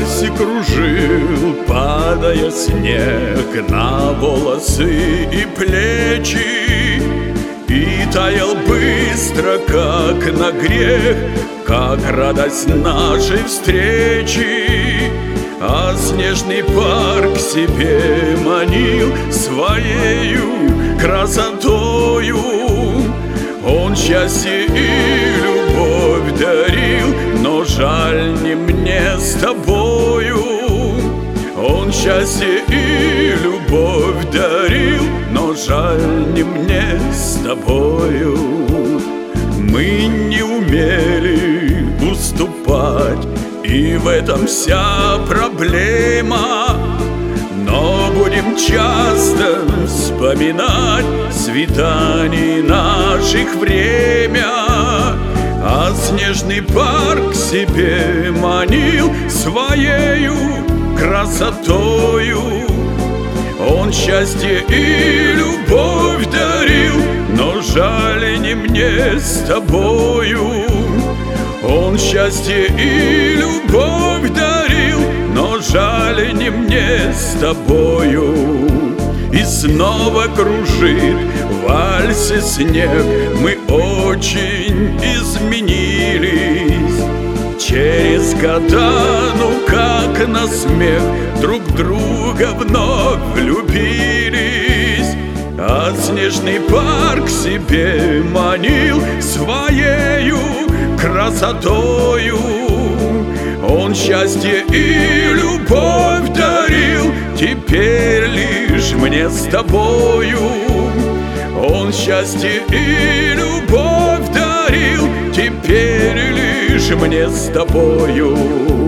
вальсе кружил, падая снег на волосы и плечи, и таял быстро, как на грех, как радость нашей встречи. А снежный парк к себе манил своею красотою. Он счастье и любовь дарил, но жаль не мне с тобою. Он счастье и любовь дарил, но жаль не мне с тобою. Мы не умели уступать, и в этом вся проблема. Но будем часто вспоминать свиданий наших время. А снежный парк к себе манил своею красотою. Он счастье и любовь дарил, но жаль не мне с тобою. Он счастье и любовь дарил, но жаль не мне с тобою. И снова кружит в вальсе снег, мы очень изменились. Через года, ну как на смех, друг друга вновь влюбились. А снежный парк к себе манил своею красотою. Он счастье и любовь дарил, теперь лишь мне с тобою. Он счастье и любовь дарил, теперь лишь мне с тобою.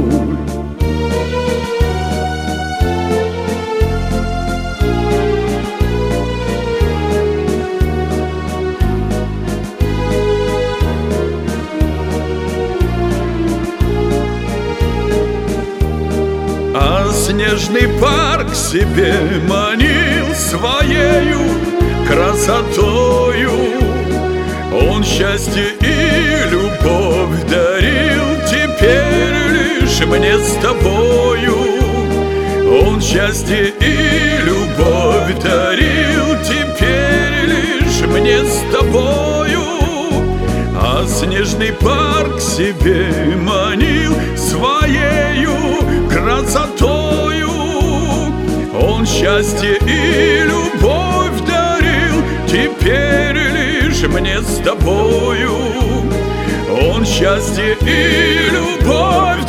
А снежный парк себе манил своею красотою. Он счастье и любовь дарил, теперь лишь мне с тобою. Он счастье и любовь дарил, теперь лишь мне с тобою. А снежный парк себе манил своею красотою. Он счастье и любовь дарил, теперь лишь мне с тобою. Он счастье и любовь